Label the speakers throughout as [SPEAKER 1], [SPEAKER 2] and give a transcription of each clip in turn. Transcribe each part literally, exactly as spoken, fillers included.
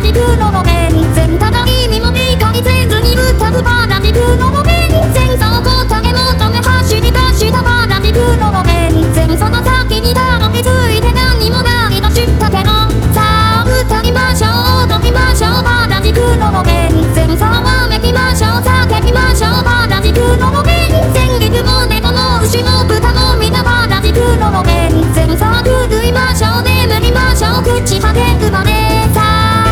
[SPEAKER 1] ジクの路面線ただ君も理解せずに歌うパラジクの路面線そこ影求め走り出したパラジクの路面線その先にたどり着いて何もないと知ったけどさあ歌いましょう踊りましょうパラジクの路面線さあわめきましょう叫びましょうパラジクの路面線リズム猫も牛も豚も皆パラジクの路面線さあ狂いましょう眠りましょう朽ち果てるまでさあ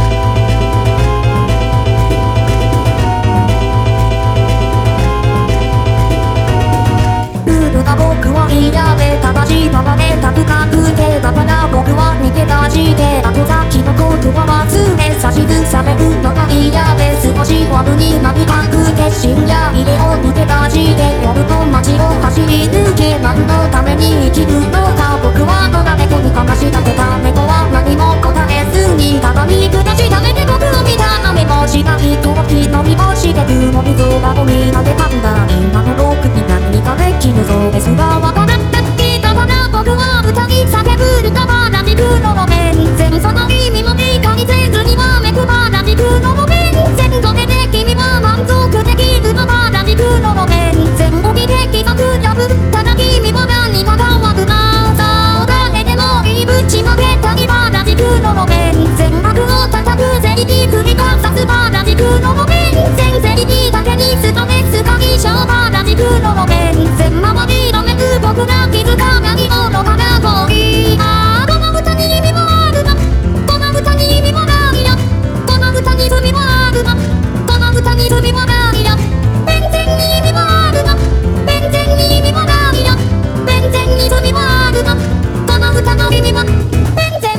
[SPEAKER 1] 僕は嫌で正しいままで高くてだから僕は逃げ出して後先のことは忘れ差しずされるのが嫌で少しワブになびかくて深夜家を抜け出して夜の街を走り抜け何のために生きるのか僕は野良猫にかまし立てた猫は何も答えずにただ見下した目で僕を見た雨もしないときのみもして雲水をバボになでたんだ今の僕に何かできるそうですがわからなきたから僕は歌い叫ぶ歌パラジクの路面線その意味も理解せずにわめくパラジクの路面線それで君は満足できるのパラジクの路面線を見て規則破ったら君も何か変わるなそう誰でもいいぶちまけたりパラジクの路面線悪を叩く正義繰り返すパラジクの路面線正義だけにストレス解消パラジクの路面線周りのめく僕が気づかないものから遠いああこの歌に意味もあるのこの歌に意味もないよこの歌に罪もあるのこの歌に罪もないよ全然に意味もあるの全然に意味もないよ全然に罪もあるのこの歌の意味も全然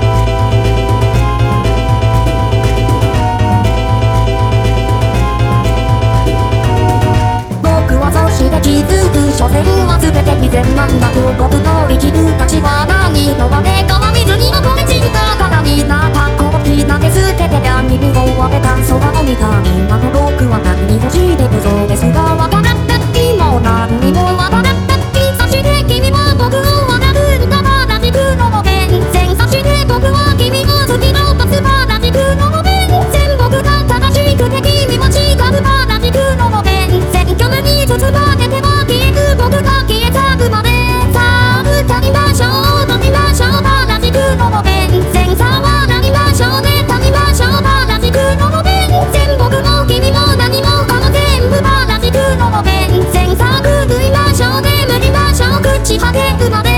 [SPEAKER 1] 気づく所詮は全て偽善なんだと僕の生きる価値は何のわね川水に残れ散ったからになったコーヒー投げ捨ててや耳を当てた空を見た今の僕は何に欲しいで無造ですがわからなきも何にもわからなきそして君は僕を笑うんだパラジクの路面線そして僕は君を突き落とすパラジクの路面線僕が正しくて君も違うパラジクの路面線虚無に包まれては消える僕が消え去るまでさあ歌いましょう踊りましょうパラジクの路面線さあ笑いましょうね歌いましょうパラジクの路面線僕も君も何もかも全部パラジクの路面線さあ狂いましょう眠りましょう朽ち果てるまで